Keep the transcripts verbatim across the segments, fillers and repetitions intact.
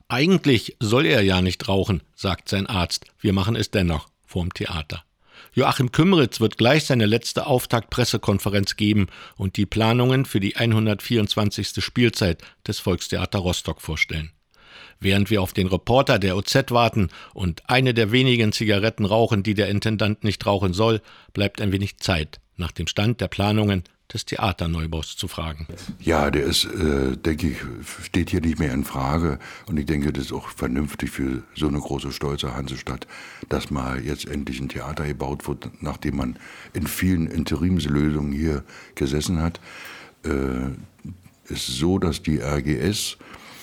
Eigentlich soll er ja nicht rauchen, sagt sein Arzt. Wir machen es dennoch vorm Theater. Joachim Kümmeritz wird gleich seine letzte Auftaktpressekonferenz geben und die Planungen für die hundertvierundzwanzigste Spielzeit des Volkstheater Rostock vorstellen. Während wir auf den Reporter der O Z warten und eine der wenigen Zigaretten rauchen, die der Intendant nicht rauchen soll, bleibt ein wenig Zeit, nach dem Stand der Planungen des Theaterneubaus zu fragen. Ja, der ist, äh, denke ich, steht hier nicht mehr in Frage. Und ich denke, das ist auch vernünftig für so eine große, stolze Hansestadt, dass mal jetzt endlich ein Theater gebaut wird, nachdem man in vielen Interimslösungen hier gesessen hat. Äh, ist so, dass die R G S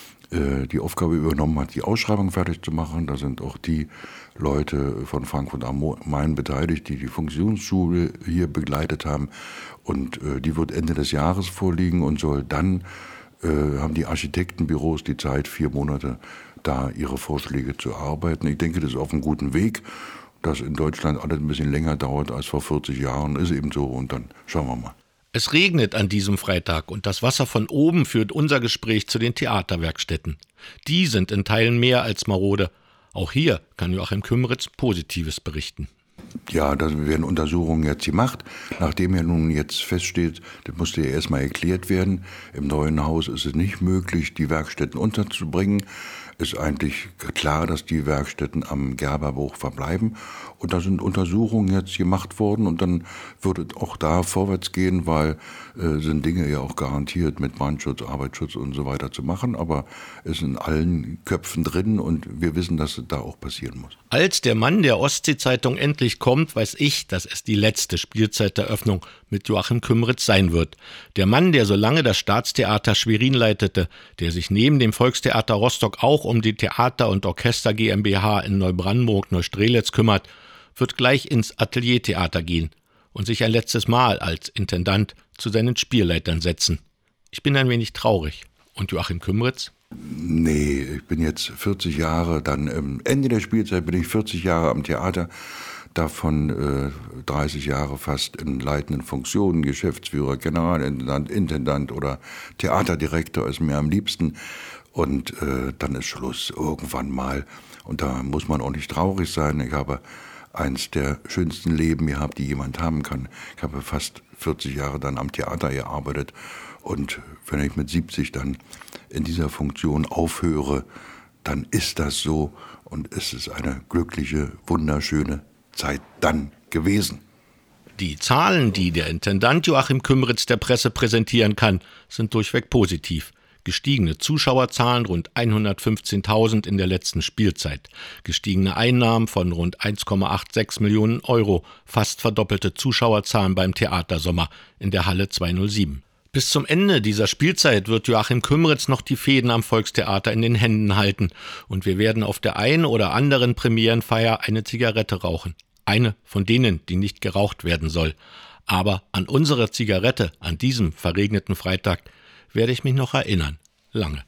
äh, die Aufgabe übernommen hat, die Ausschreibung fertig zu machen. Da sind auch die Leute von Frankfurt am Main beteiligt, die die Funktionsschule hier begleitet haben. Und äh, die wird Ende des Jahres vorliegen und soll dann, äh, haben die Architektenbüros die Zeit, vier Monate da ihre Vorschläge zu erarbeiten. Ich denke, das ist auf einem guten Weg. Dass in Deutschland alles ein bisschen länger dauert als vor vierzig Jahren, ist eben so. Und dann schauen wir mal. Es regnet an diesem Freitag und das Wasser von oben führt unser Gespräch zu den Theaterwerkstätten. Die sind in Teilen mehr als marode. Auch hier kann Joachim Kümmeritz Positives berichten. Ja, da werden Untersuchungen jetzt gemacht. Nachdem ja nun jetzt feststeht, das musste ja erstmal erklärt werden, im neuen Haus ist es nicht möglich, die Werkstätten unterzubringen. Ist eigentlich klar, dass die Werkstätten am Gerberbruch verbleiben. Und da sind Untersuchungen jetzt gemacht worden und dann wird es auch da vorwärts gehen, weil äh, sind Dinge ja auch garantiert mit Brandschutz, Arbeitsschutz und so weiter zu machen. Aber es ist in allen Köpfen drin und wir wissen, dass es da auch passieren muss. Als der Mann der Ostsee-Zeitung endlich kommt, weiß ich, dass es die letzte Spielzeiteröffnung mit Joachim Kümmeritz sein wird. Der Mann, der so lange das Staatstheater Schwerin leitete, der sich neben dem Volkstheater Rostock auch um die Theater- und Orchester GmbH in Neubrandenburg Neustrelitz kümmert, wird gleich ins Ateliertheater gehen und sich ein letztes Mal als Intendant zu seinen Spielleitern setzen. Ich bin ein wenig traurig. Und Joachim Kümmeritz? Nee, ich bin jetzt vierzig Jahre, dann am Ende der Spielzeit bin ich vierzig Jahre am Theater, davon äh, dreißig Jahre fast in leitenden Funktionen, Geschäftsführer, Generalintendant, Intendant oder Theaterdirektor ist mir am liebsten. Und äh, dann ist Schluss irgendwann mal. Und da muss man auch nicht traurig sein. Ich habe eins der schönsten Leben gehabt, die jemand haben kann. Ich habe fast vierzig Jahre dann am Theater gearbeitet. Und wenn ich mit siebzig dann in dieser Funktion aufhöre, dann ist das so. Und es ist eine glückliche, wunderschöne Zeit dann gewesen. Die Zahlen, die der Intendant Joachim Kümmeritz der Presse präsentieren kann, sind durchweg positiv. Gestiegene Zuschauerzahlen rund hundertfünfzehntausend in der letzten Spielzeit, gestiegene Einnahmen von rund eins Komma sechsundachtzig Millionen Euro, fast verdoppelte Zuschauerzahlen beim Theatersommer in der Halle zweihundertsieben. Bis zum Ende dieser Spielzeit wird Joachim Kümmeritz noch die Fäden am Volkstheater in den Händen halten und wir werden auf der einen oder anderen Premierenfeier eine Zigarette rauchen. Eine von denen, die nicht geraucht werden soll. Aber an unsere Zigarette an diesem verregneten Freitag werde ich mich noch erinnern. Lange.